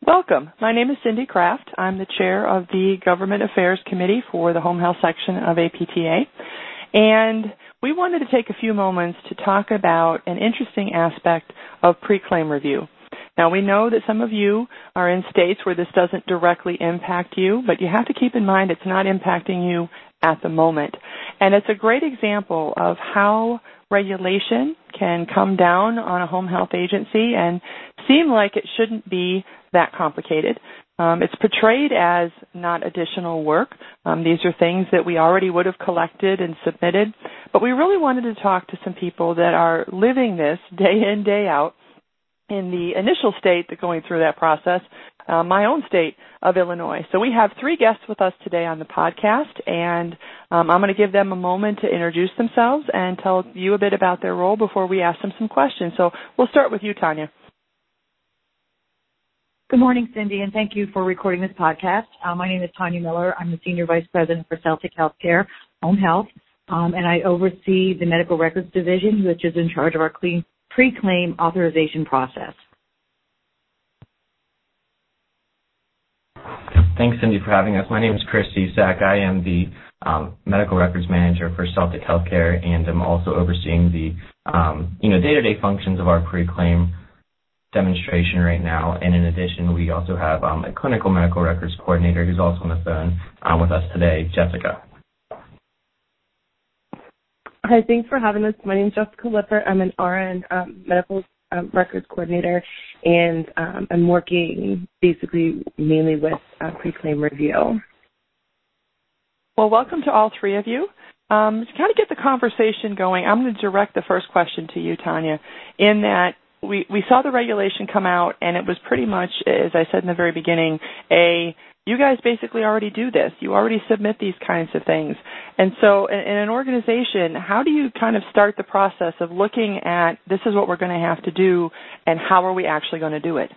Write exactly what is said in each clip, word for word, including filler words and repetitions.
Welcome. My name is Cindy Kraft. I'm the chair of the Government Affairs Committee for the Home Health section of A P T A. And we wanted to take a few moments to talk about an interesting aspect of pre-claim review. Now, we know that some of you are in states where this doesn't directly impact you, but you have to keep in mind it's not impacting you at the moment. And it's a great example of how regulation can come down on a home health agency and seem like it shouldn't be that complicated. Um, it's portrayed as not additional work. Um, these are things that we already would have collected and submitted, but we really wanted to talk to some people that are living this day in, day out in the initial state that going through that process, uh, my own state of Illinois. So we have three guests with us today on the podcast, and um, I'm going to give them a moment to introduce themselves and tell you a bit about their role before we ask them some questions. So we'll start with you, Tanya. Good morning, Cindy, and thank you for recording this podcast. Uh, my name is Tanya Miller. I'm the Senior Vice President for Celtic Healthcare, Home Health, um, and I oversee the Medical Records Division, which is in charge of our clean, pre-claim authorization process. Thanks, Cindy, for having us. My name is Chris Cisak. I am the um, Medical Records Manager for Celtic Healthcare, and I'm also overseeing the um, you know day-to-day functions of our pre-claim demonstration right now. And in addition, we also have um, a clinical medical records coordinator who's also on the phone um, with us today, Jessica. Hi, thanks for having us. My name is Jessica Lippert. I'm an R N um, medical um, records coordinator, and um, I'm working basically mainly with uh, pre-claim review. Well, welcome to all three of you. Um, to kind of get the conversation going, I'm going to direct the first question to you, Tanya, in that We, we saw the regulation come out, and it was pretty much, as I said in the very beginning, a you guys basically already do this. You already submit these kinds of things. And so in, in an organization, how do you kind of start the process of looking at this is what we're going to have to do, and how are we actually going to do it?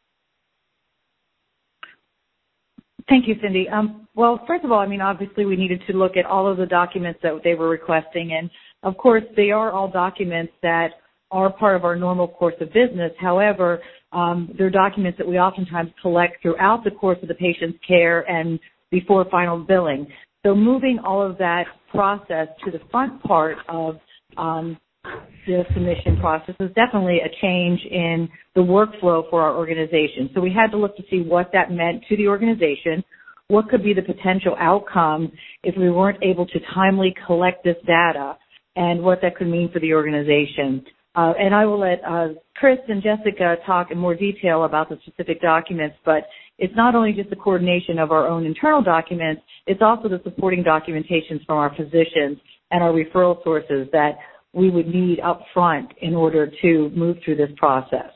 Thank you, Cindy. Um, well, first of all, I mean, obviously we needed to look at all of the documents that they were requesting, and, of course, they are all documents that are part of our normal course of business. However, um, they're documents that we oftentimes collect throughout the course of the patient's care and before final billing. So moving all of that process to the front part of um, the submission process is definitely a change in the workflow for our organization. So we had to look to see what that meant to the organization, what could be the potential outcome if we weren't able to timely collect this data, and what that could mean for the organization. Uh, and I will let uh, Chris and Jessica talk in more detail about the specific documents, but it's not only just the coordination of our own internal documents, it's also the supporting documentations from our physicians and our referral sources that we would need up front in order to move through this process.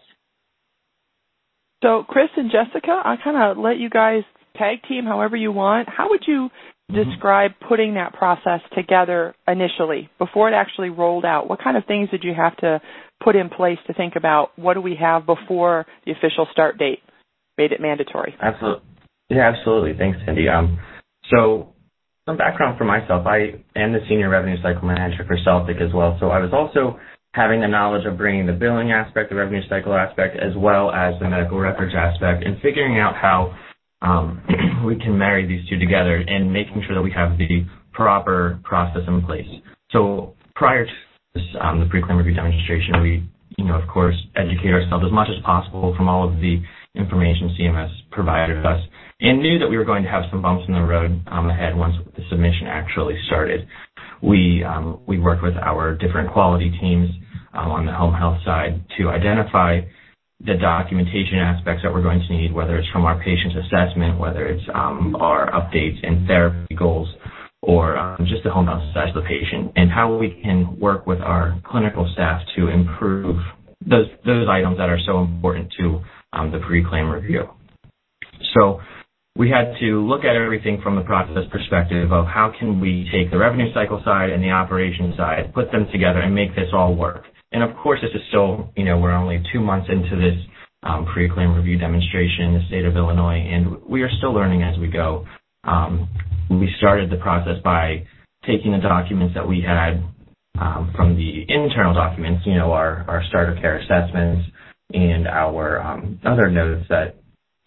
So, Chris and Jessica, I'll kind of let you guys tag team however you want. How would you describe putting that process together initially before it actually rolled out? What kind of things did you have to put in place to think about what do we have before the official start date made it mandatory? Absolutely. Yeah, absolutely. Thanks, Cindy. Um, so some background for myself. I am the Senior Revenue Cycle Manager for Celtic as well. So I was also having the knowledge of bringing the billing aspect, the revenue cycle aspect, as well as the medical records aspect, and figuring out how Um, we can marry these two together and making sure that we have the proper process in place. So prior to this, um, the pre-claim review demonstration, we, you know, of course, educate ourselves as much as possible from all of the information C M S provided us, and knew that we were going to have some bumps in the road um, ahead once the submission actually started. We um, we worked with our different quality teams um, on the home health side to identify the documentation aspects that we're going to need, whether it's from our patient's assessment, whether it's um, our updates and therapy goals, or um, just the home health side of the patient, and how we can work with our clinical staff to improve those those items that are so important to um, the pre-claim review. So we had to look at everything from the process perspective of how can we take the revenue cycle side and the operations side, put them together, and make this all work. And of course, this is still, you know, we're only two months into this um, pre-claim review demonstration in the state of Illinois, and we are still learning as we go. Um, we started the process by taking the documents that we had um, from the internal documents, you know, our, our starter care assessments and our um, other notes that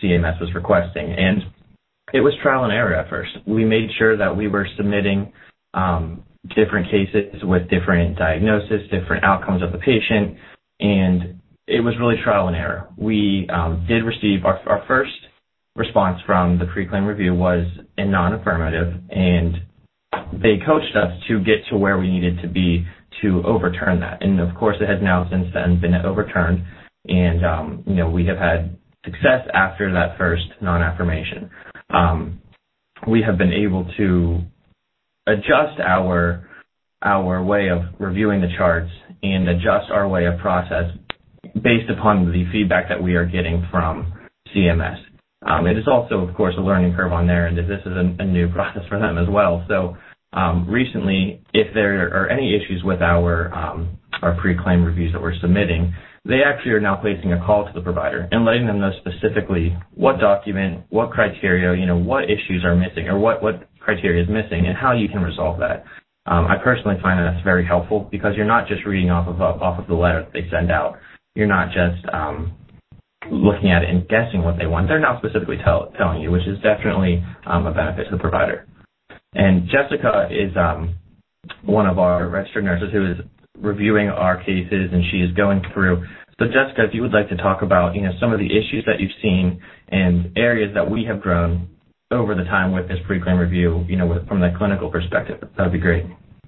C M S was requesting. And it was trial and error at first. We made sure that we were submitting um, different cases with different diagnosis, different outcomes of the patient, and it was really trial and error. We um, did receive our, our first response from the pre-claim review was a non-affirmative, and they coached us to get to where we needed to be to overturn that. And of course, it has now since then been overturned, and um, you know, we have had success after that first non-affirmation. Um, we have been able to adjust our our way of reviewing the charts and adjust our way of process based upon the feedback that we are getting from C M S. Um, it is also, of course, a learning curve on their end, as this is a, a new process for them as well. So um, recently, if there are any issues with our um, our pre-claim reviews that we're submitting, they actually are now placing a call to the provider and letting them know specifically what document, what criteria, you know, what issues are missing or what, what criteria is missing and how you can resolve that. Um, I personally find that that's very helpful because you're not just reading off of off of the letter that they send out. You're not just um, looking at it and guessing what they want. They're now specifically tell, telling you, which is definitely um, a benefit to the provider. And Jessica is um, one of our registered nurses who is reviewing our cases, and she is going through. So Jessica, if you would like to talk about, you know, some of the issues that you've seen and areas that we have grown over the time with this pre-claim review, you know, with, from the clinical perspective, that would be great.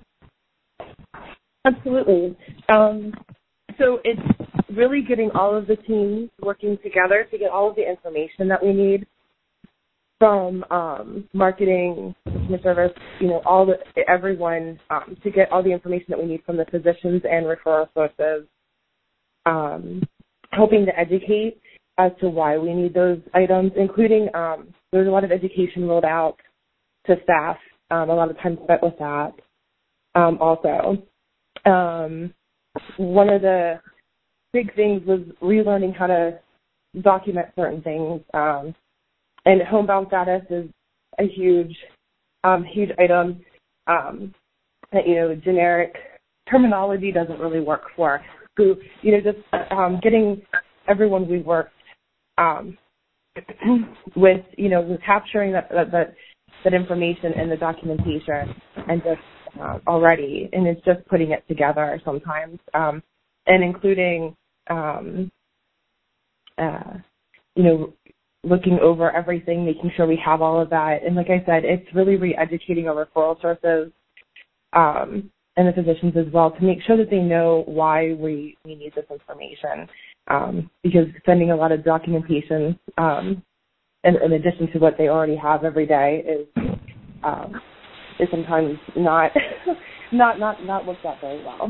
Absolutely. Um, so it's really getting all of the teams working together to get all of the information that we need from um, marketing, customer service, you know, all the everyone um, to get all the information that we need from the physicians and referral sources, um, helping to educate as to why we need those items, including um, there's a lot of education rolled out to staff, um, a lot of time spent with that um, also. Um, one of the big things was relearning how to document certain things. Um, and homebound status is a huge, um, huge item um, that, you know, generic terminology doesn't really work for. So, you know, just um, getting everyone we worked um, with, you know, with capturing that, that, that, that information in the documentation and just uh, already, and it's just putting it together sometimes, um, and including, um, uh, you know, looking over everything, making sure we have all of that. And like I said, it's really re-educating our referral sources um, and the physicians as well to make sure that they know why we, we need this information, um, because sending a lot of documentation um, in, in addition to what they already have every day is um, is sometimes not not not not looked at very well.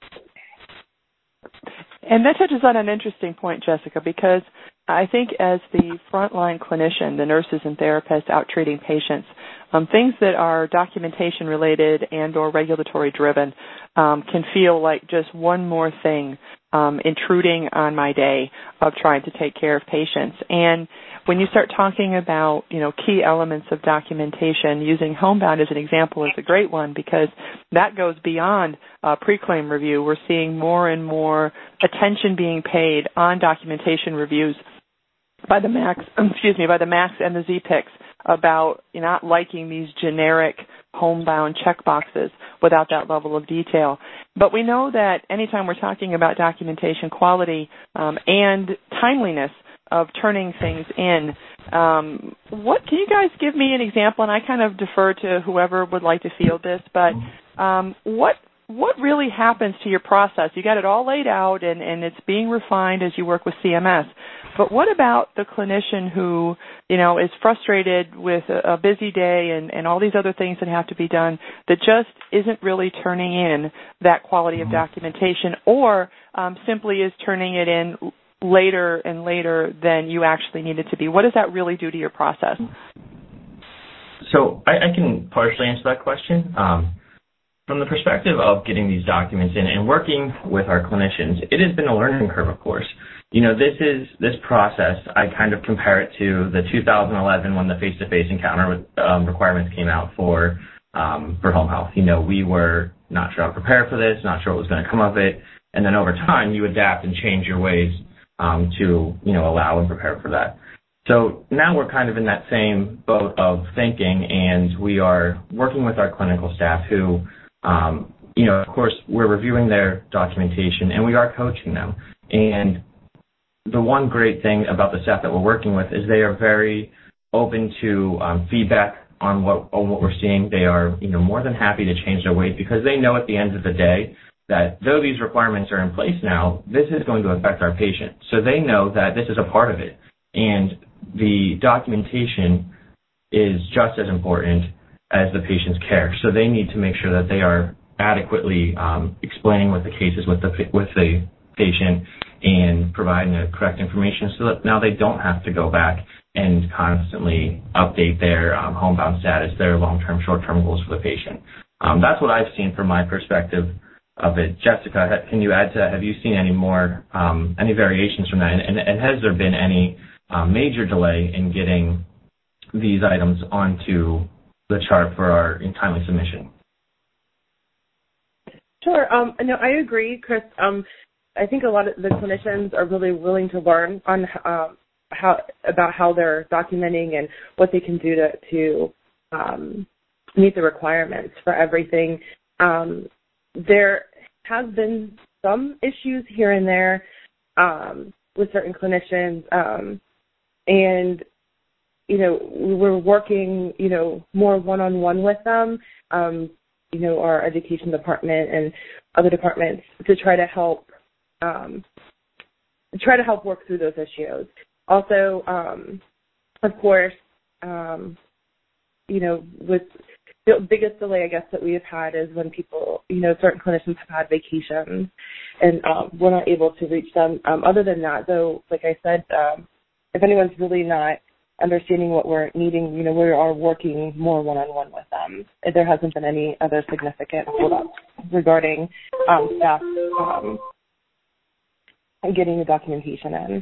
And that touches on an interesting point, Jessica, because I think as the frontline clinician, the nurses and therapists out treating patients, um, things that are documentation related and or regulatory driven um, can feel like just one more thing um, intruding on my day of trying to take care of patients. And when you start talking about, you know, key elements of documentation, using homebound as an example is a great one because that goes beyond uh, pre-claim review. We're seeing more and more attention being paid on documentation reviews by the MACs, excuse me, by the MACs and the Z P I Cs about not liking these generic homebound checkboxes without that level of detail. But we know that anytime we're talking about documentation quality um, and timeliness of turning things in, um, what can you guys give me an example? And I kind of defer to whoever would like to field this, but um, what what really happens to your process? You got it all laid out, and, and it's being refined as you work with C M S. But what about the clinician who, you know, is frustrated with a, a busy day and, and all these other things that have to be done that just isn't really turning in that quality of documentation, or um, simply is turning it in later and later than you actually need it to be? What does that really do to your process? So I, I can partially answer that question. Um, From the perspective of getting these documents in and working with our clinicians, it has been a learning curve, of course. You know, this is this process, I kind of compare it to the two thousand eleven when the face-to-face encounter um, requirements came out for um, for home health. You know, we were not sure how to prepare for this, not sure what was going to come of it, and then over time you adapt and change your ways um, to, you know, allow and prepare for that. So now we're kind of in that same boat of thinking, and we are working with our clinical staff who, um, you know, of course, we're reviewing their documentation, and we are coaching them. And the one great thing about the staff that we're working with is they are very open to um, feedback on what on what we're seeing. They are, you know, more than happy to change their ways because they know at the end of the day that though these requirements are in place now, this is going to affect our patient. So they know that this is a part of it. And the documentation is just as important as the patient's care. So they need to make sure that they are adequately um, explaining what the case is with the with the patient and providing the correct information so that now they don't have to go back and constantly update their um, homebound status, their long-term, short-term goals for the patient. Um, that's what I've seen from my perspective of it. Jessica, can you add to that? Have you seen any more, um, any variations from that? And, and, and has there been any um, major delay in getting these items onto the chart for our in timely submission? Sure. Um, no, I agree, Chris. Um, I think a lot of the clinicians are really willing to learn on um, how about how they're documenting and what they can do to to um, meet the requirements for everything. Um, there have been some issues here and there um, with certain clinicians, um, and you know we're working you know more one-on-one with them. Um, you know our education department and other departments to try to help um, try to help work through those issues. Also, um, of course, um, you know, with the biggest delay, I guess, that we have had is when people, you know, certain clinicians have had vacations and um, we're not able to reach them. Um, other than that, though, like I said, um, if anyone's really not understanding what we're needing, you know, we are working more one-on-one with them. There hasn't been any other significant hold-ups regarding um, staff um, getting the documentation in.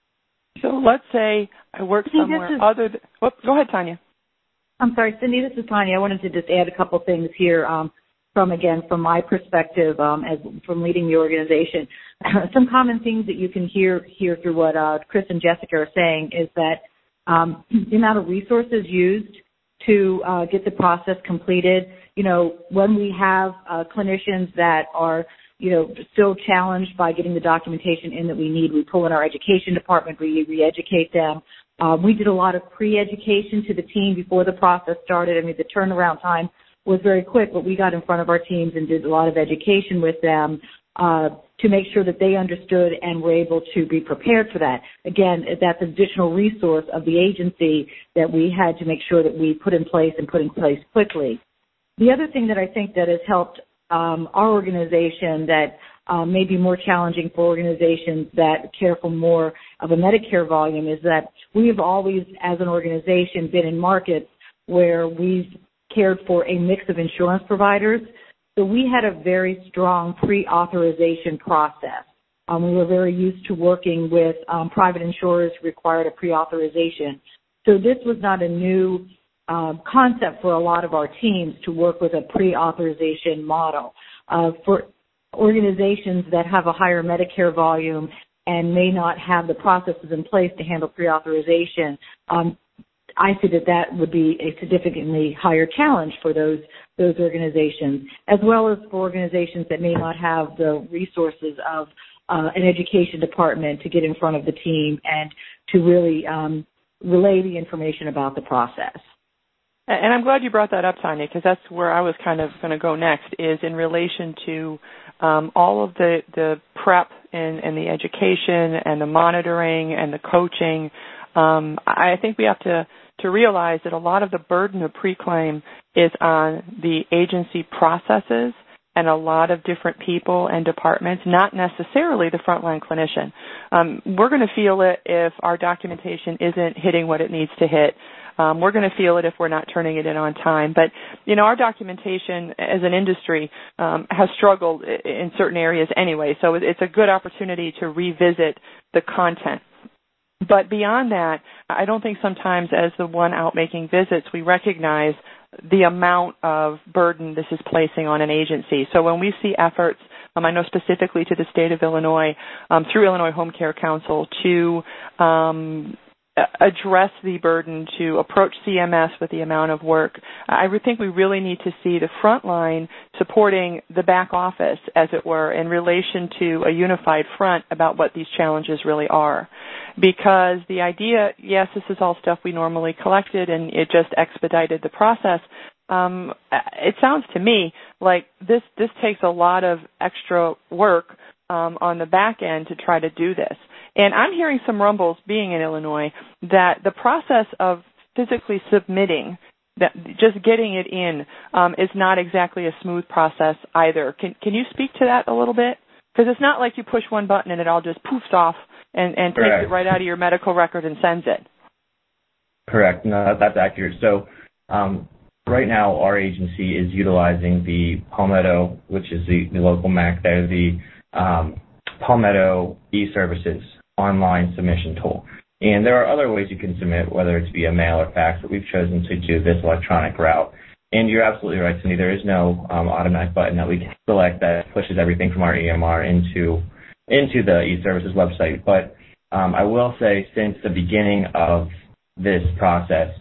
So let's say I work somewhere is, other than, oh, go ahead, Tanya. I'm sorry, Cindy, this is Tanya. I wanted to just add a couple things here um, from, again, from my perspective um, as from leading the organization. Some common things that you can hear, hear through what uh, Chris and Jessica are saying is that um, the amount of resources used to uh, get the process completed, you know, when we have uh, clinicians that are you know, still challenged by getting the documentation in that we need. We pull in our education department, we re-educate them. Uh, we did a lot of pre-education to the team before the process started. I mean, the turnaround time was very quick, but we got in front of our teams and did a lot of education with them uh, to make sure that they understood and were able to be prepared for that. Again, that's an additional resource of the agency that we had to make sure that we put in place and put in place quickly. The other thing that I think that has helped Um, our organization that um, may be more challenging for organizations that care for more of a Medicare volume is that we have always, as an organization, been in markets where we've cared for a mix of insurance providers. So we had a very strong pre-authorization process. Um, we were very used to working with um, private insurers who required a pre-authorization. So this was not a new Um, concept for a lot of our teams to work with a pre-authorization model. Uh, for organizations that have a higher Medicare volume and may not have the processes in place to handle pre-authorization, um, I see that that would be a significantly higher challenge for those those organizations, as well as for organizations that may not have the resources of uh, an education department to get in front of the team and to really um, relay the information about the process. And I'm glad you brought that up, Tanya, because that's where I was kind of going to go next, is in relation to um, all of the, the prep and, and the education and the monitoring and the coaching. Um, I think we have to, to realize that a lot of the burden of pre-claim is on the agency processes and a lot of different people and departments, not necessarily the frontline clinician. Um, we're going to feel it if our documentation isn't hitting what it needs to hit. Um, we're going to feel it if we're not turning it in on time. But, you know, our documentation as an industry um, has struggled in certain areas anyway, so it's a good opportunity to revisit the content. But beyond that, I don't think sometimes as the one out making visits, we recognize the amount of burden this is placing on an agency. So when we see efforts, um, I know specifically to the state of Illinois, um, through Illinois Home Care Council, to um, address the burden to approach C M S with the amount of work. I think we really need to see the front line supporting the back office, as it were, in relation to a unified front about what these challenges really are. Because the idea, yes, this is all stuff we normally collected and it just expedited the process. Um, it sounds to me like this, this takes a lot of extra work um, on the back end to try to do this. And I'm hearing some rumbles, being in Illinois, that the process of physically submitting, that just getting it in, um, is not exactly a smooth process either. Can can you speak to that a little bit? Because it's not like you push one button and it all just poofs off and, and takes it right out of your medical record and sends it. Correct. No, that's accurate. So um, right now our agency is utilizing the Palmetto, which is the, the local M A C there, the um, Palmetto e-services online submission tool. And there are other ways you can submit, whether it's via mail or fax, but we've chosen to do this electronic route. And you're absolutely right, Cindy. There is no um, automatic button that we can select that pushes everything from our E M R into into the e-services website. But um, I will say, since the beginning of this process,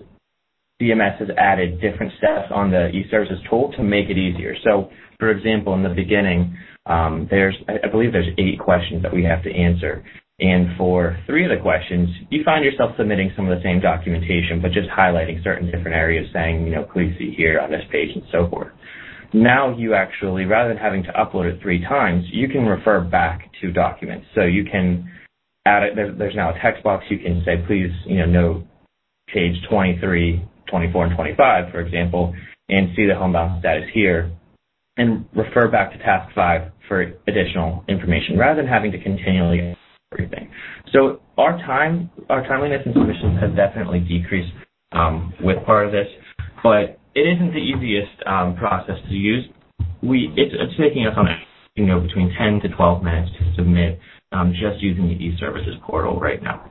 C M S has added different steps on the e-services tool to make it easier. So, for example, in the beginning, um, there's I believe there's eight questions that we have to answer. And for three of the questions, you find yourself submitting some of the same documentation, but just highlighting certain different areas, saying, you know, please see here on this page and so forth. Now you actually, rather than having to upload it three times, you can refer back to documents. So you can add it. There's, there's now a text box. You can say, please, you know, note page twenty-three, twenty-four, and twenty-five, for example, and see the homebound status here, and refer back to task five for additional information, rather than having to continually everything. So our time, our timeliness and submissions has definitely decreased um, with part of this, but it isn't the easiest um, process to use. We it's, it's taking us on you know between ten to twelve minutes to submit um, just using the e-services portal right now.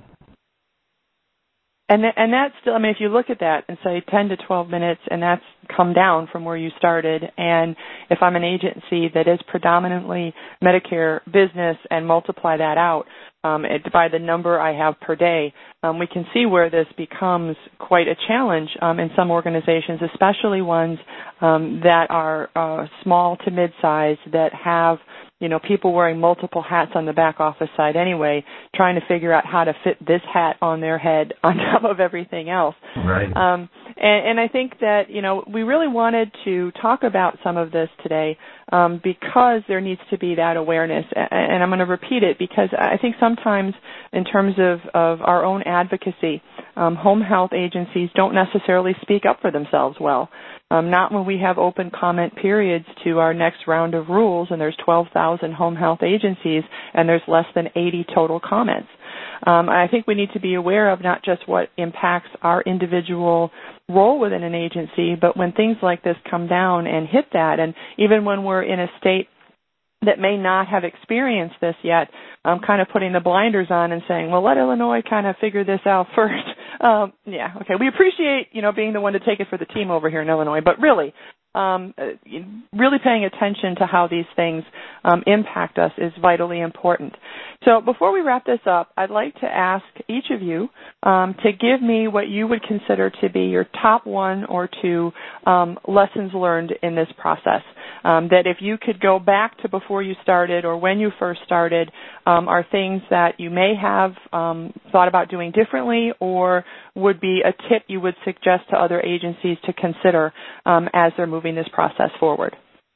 And th- and that's still, I mean, if you look at that and say ten to twelve minutes, and that's come down from where you started, and if I'm an agency that is predominantly Medicare business and multiply that out um, it, by the number I have per day, um, we can see where this becomes quite a challenge um, in some organizations, especially ones um, that are uh, small to mid-size, that have you know, people wearing multiple hats on the back office side anyway, trying to figure out how to fit this hat on their head on top of everything else. Right. Um, and, and I think that, you know, we really wanted to talk about some of this today um, because there needs to be that awareness. And I'm going to repeat it because I think sometimes in terms of, of our own advocacy, um, home health agencies don't necessarily speak up for themselves well. Um, not when we have open comment periods to our next round of rules, and there's twelve thousand home health agencies, and there's less than eighty total comments. Um, I think we need to be aware of not just what impacts our individual role within an agency, but when things like this come down and hit that, and even when we're in a state that may not have experienced this yet, I'm kind of putting the blinders on and saying, well, let Illinois kind of figure this out first. Um, yeah, okay. We appreciate, you know, being the one to take it for the team over here in Illinois, but really, um, really paying attention to how these things um, impact us is vitally important. So before we wrap this up, I'd like to ask each of you um, to give me what you would consider to be your top one or two um, lessons learned in this process. Um, that if you could go back to before you started or when you first started, um, are things that you may have um, thought about doing differently, or would be a tip you would suggest to other agencies to consider um, as they're moving this process forward?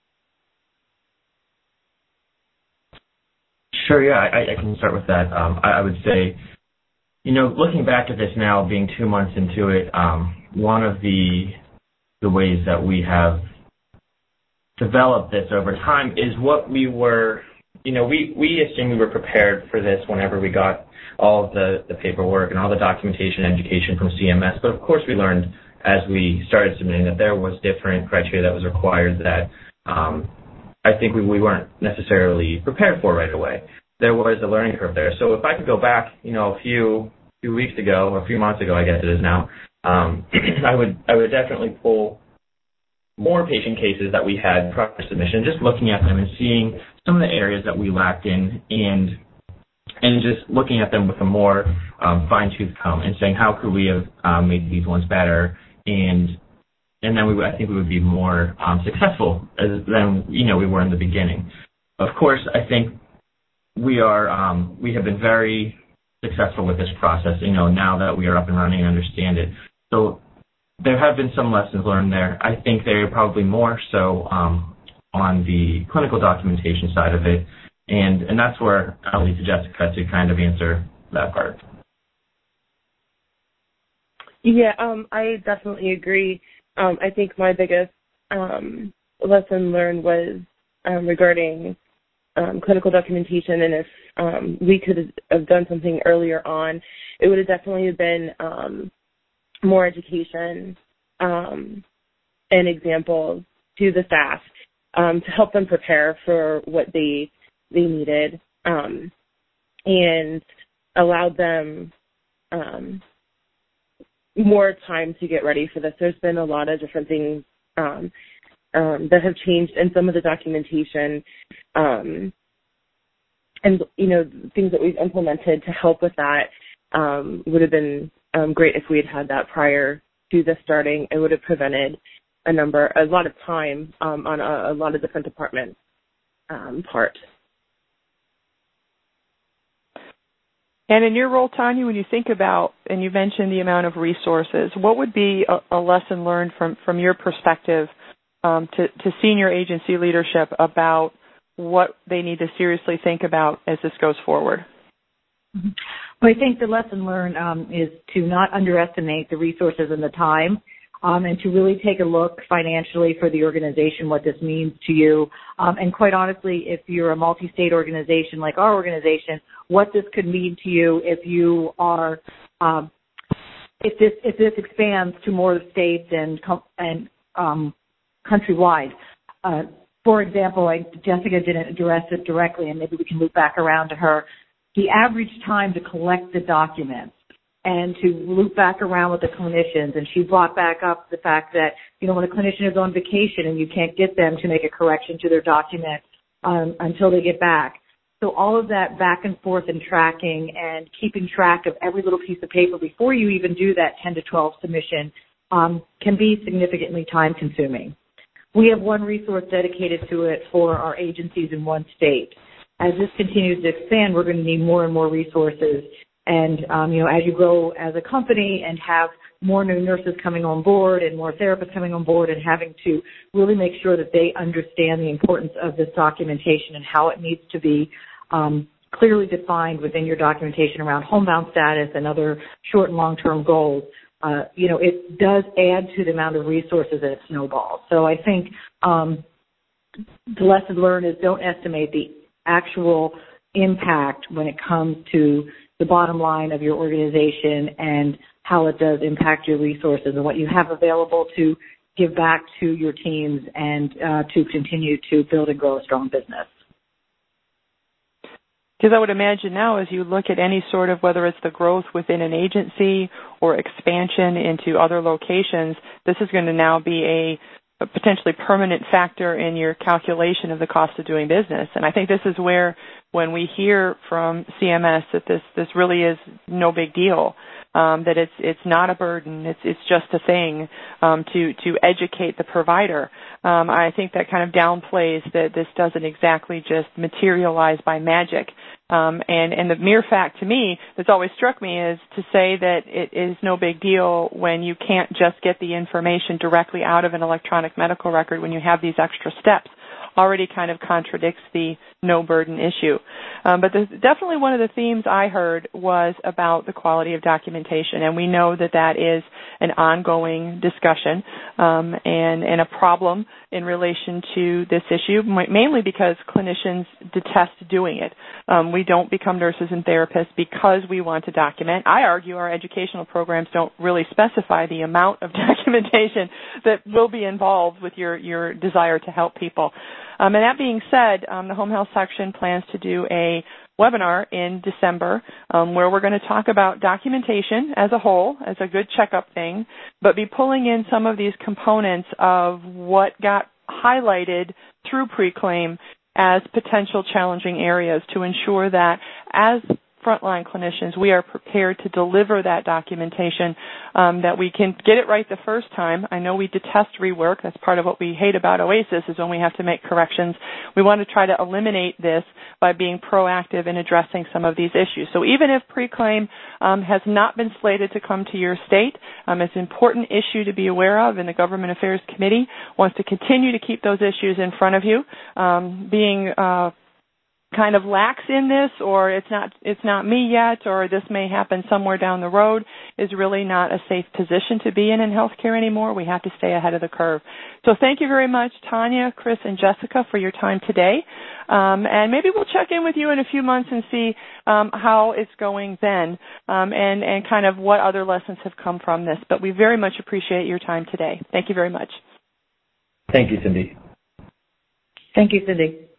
Sure, yeah, I, I can start with that. Um, I, I would say, you know, looking back at this now, being two months into it, um, one of the the ways that we have developed this over time is what we were, you know, we, we assumed we were prepared for this whenever we got all of the, the paperwork and all the documentation and education from C M S. But of course we learned as we started submitting that there was different criteria that was required that um, I think we, we weren't necessarily prepared for right away. There was a learning curve there. So if I could go back, you know, a few few weeks ago, or a few months ago, I guess it is now, um, I would I would definitely pull more patient cases that we had prior to submission, just looking at them and seeing some of the areas that we lacked in, and and just looking at them with a more um, fine-tooth comb and saying how could we have um, made these ones better, and and then we would, I think we would be more um, successful as, than you know we were in the beginning. Of course, I think we are um, we have been very successful with this process. You know, now that we are up and running and understand it, so there have been some lessons learned there. I think there are probably more so um, on the clinical documentation side of it. And and that's where I'll leave to Jessica to kind of answer that part. Yeah, um, I definitely agree. Um, I think my biggest um, lesson learned was um, regarding um, clinical documentation, and if um, we could have done something earlier on, it would have definitely been um, more education um, and examples to the staff um, to help them prepare for what they they needed, um, and allowed them um, more time to get ready for this. There's been a lot of different things um, um, that have changed in some of the documentation, um, and you know things that we've implemented to help with that um, would have been um, great if we had had that prior to this starting. It would have prevented a number, a lot of time um, on a, a lot of different departments' um, part. And in your role, Tanya, when you think about, and you mentioned the amount of resources, what would be a, a lesson learned from, from your perspective um, to, to senior agency leadership about what they need to seriously think about as this goes forward? Mm-hmm. Well, I think the lesson learned um, is to not underestimate the resources and the time, um, and to really take a look financially for the organization, what this means to you. Um, and quite honestly, if you're a multi-state organization like our organization, what this could mean to you if you are, um, if this if this expands to more states and and um, countrywide. Uh, for example, I, Jessica didn't address it directly, and maybe we can loop back around to her. The average time to collect the documents and to loop back around with the clinicians, and she brought back up the fact that, you know, when a clinician is on vacation and you can't get them to make a correction to their document um, until they get back. So all of that back and forth and tracking and keeping track of every little piece of paper before you even do that ten to twelve submission um, can be significantly time consuming. We have one resource dedicated to it for our agencies in one state. As this continues to expand, we're going to need more and more resources. And, um, you know, as you grow as a company and have more new nurses coming on board and more therapists coming on board and having to really make sure that they understand the importance of this documentation and how it needs to be um, clearly defined within your documentation around homebound status and other short and long-term goals, uh, you know, it does add to the amount of resources that it snowballs. So I think um, the lesson learned is don't estimate the actual impact when it comes to the bottom line of your organization and how it does impact your resources and what you have available to give back to your teams and uh, to continue to build and grow a strong business. Because I would imagine now as you look at any sort of, whether it's the growth within an agency or expansion into other locations, this is going to now be a, a potentially permanent factor in your calculation of the cost of doing business. And I think this is where when we hear from C M S that this, this really is no big deal, um, that it's it's not a burden, it's it's just a thing um, to to educate the provider. Um, I think that kind of downplays that this doesn't exactly just materialize by magic. Um, and, and the mere fact to me that's always struck me is to say that it is no big deal when you can't just get the information directly out of an electronic medical record when you have these extra steps already kind of contradicts the no burden issue. Um, but the, definitely one of the themes I heard was about the quality of documentation, and we know that that is an ongoing discussion um, and, and a problem in relation to this issue, mainly because clinicians detest doing it. Um, we don't become nurses and therapists because we want to document. I argue our educational programs don't really specify the amount of documentation that will be involved with your, your desire to help people. Um, and that being said, um, the Home Health section plans to do a webinar in December um, where we're going to talk about documentation as a whole, as a good checkup thing, but be pulling in some of these components of what got highlighted through pre-claim as potential challenging areas to ensure that as frontline clinicians, we are prepared to deliver that documentation, um, that we can get it right the first time. I know we detest rework. That's part of what we hate about OASIS is when we have to make corrections. We want to try to eliminate this by being proactive in addressing some of these issues. So even if pre-claim um, has not been slated to come to your state, um, it's an important issue to be aware of, and the Government Affairs Committee wants to continue to keep those issues in front of you. Um, being uh, kind of lax in this, or it's not it's not me yet, or this may happen somewhere down the road, is really not a safe position to be in in healthcare anymore. We have to stay ahead of the curve. So thank you very much, Tanya, Chris, and Jessica, for your time today. Um, and maybe we'll check in with you in a few months and see um, how it's going then, um, and, and kind of what other lessons have come from this. But we very much appreciate your time today. Thank you very much. Thank you, Cindy. Thank you, Cindy.